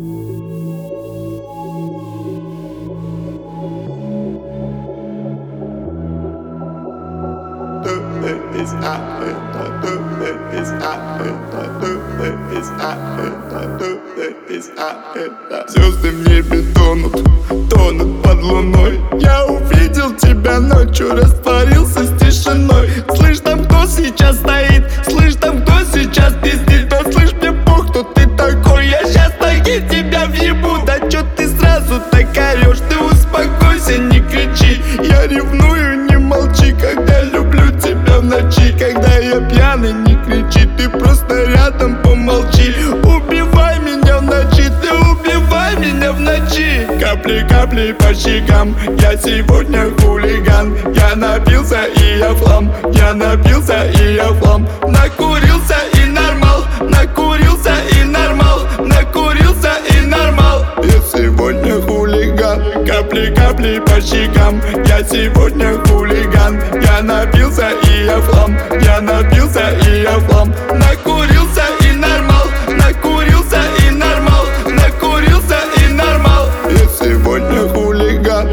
Звезды в небе тонут под луной. Я увидел тебя ночью, растворился с тишиной. Слышь, там кто сейчас стоит? Слышь, там кто сейчас пиздит? Да слышь, мне пох, кто ты такой? Я щас ноги тебя въебу. Да чё ты сразу так орёшь? Ты успокойся, не кричи. Я ревную, не молчи, когда люблю тебя в ночи. Когда я пьяный, не кричи, ты просто рядом помолчи. Убивай меня в ночи, ты убивай меня в ночи. Капли, капли по щекам, я сегодня хулиган. Я напился и я флам, я напился и я флам. Накурился и нормал, накурился и нормал, накурился и нормал. Я сегодня хулиган. Капли, капли по щекам, я сегодня хулиган. Я напился и я флам, я напился и я флам. Накурился и нормал, накурился и нормал, накурился и нормал. Я сегодня хулиган.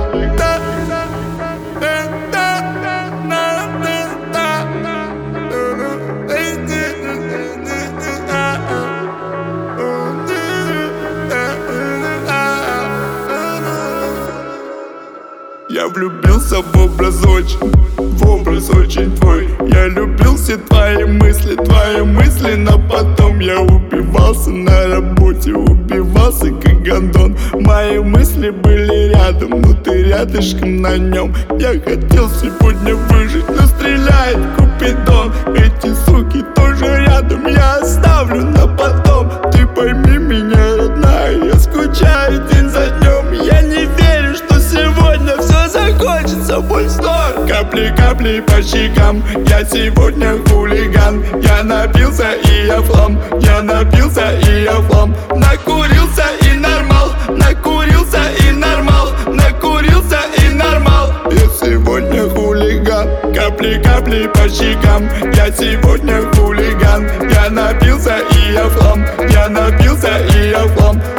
Я влюбился в образ очень твой. Я любил все твои мысли, но потом я убивался на работе, убивался как гондон. Мои мысли были рядом, но ты рядышком на нем. Я хотел сегодня выжить, но стреляет Купидон. Эти суки тоже рядом, я оставлю на потом. Ты пойми меня, родная, я скучаю день за днем. Я не верю, что сегодня все закончится боль снова. Капли, капли по щекам, я сегодня хулиган. Я напился и я флам, я напился и я флам. Накурился и нормал, накурился и нормал, накурился и нормал. Я сегодня хулиган. Капли, капли по щекам, я сегодня хулиган. Я напился и я флам, я напился и я флам.